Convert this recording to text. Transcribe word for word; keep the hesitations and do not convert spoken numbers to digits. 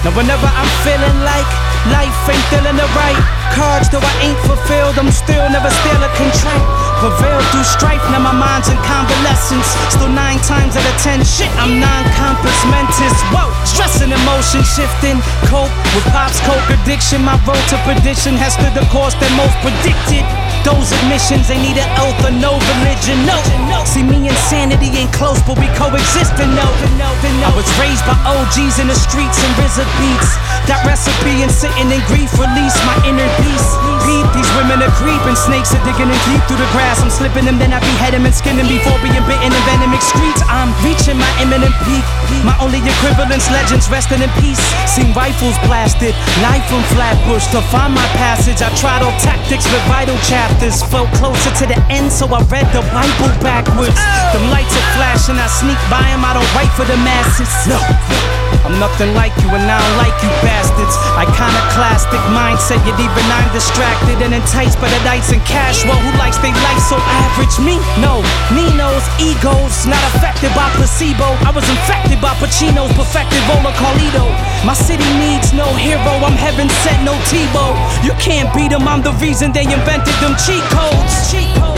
Now whenever I'm feeling like life ain't feeling the right cards, though I ain't fulfilled, I'm still never still a contrite. Prevail through strife, now my mind's in convalescence. Still nine times out of ten, shit, I'm non-compass mentis. Whoa, stress and emotion shifting. Cope with Pop's coke addiction. My road to perdition has stood the course that most predicted. Those admissions, they need an oath or no religion, no. See, me insanity ain't close, but we coexisting, no. I was raised by O Gs in the streets and R Z A beats. That recipe and sitting in grief release my inner beast. Peep, these women are creeping, snakes are digging in deep through the grass. I'm slipping them, then I behead them and skin them before being bitten in venomous streets. I'm reaching my imminent peak. My only equivalence, legends resting in peace. Seen rifles blasted, knife from Flatbush. To find my passage, I tried all tactics with vital chapters. Felt closer to the end, so I read the Bible backwards. Them lights are flashing, I sneak by them, I don't write for the masses. No, I'm nothing like you and I don't like you bastards. Iconoclastic mindset, yet even I'm distracted and enticed by the dice and cash. Well, who likes their life so average? Me? No, Nino's egos, not affected by placebo. I was infected by Pacino's perfected roller Carlito. My city needs no hero, I'm heaven sent, no Tebow. You can't beat them, I'm the reason they invented them cheat codes. Cheat codes.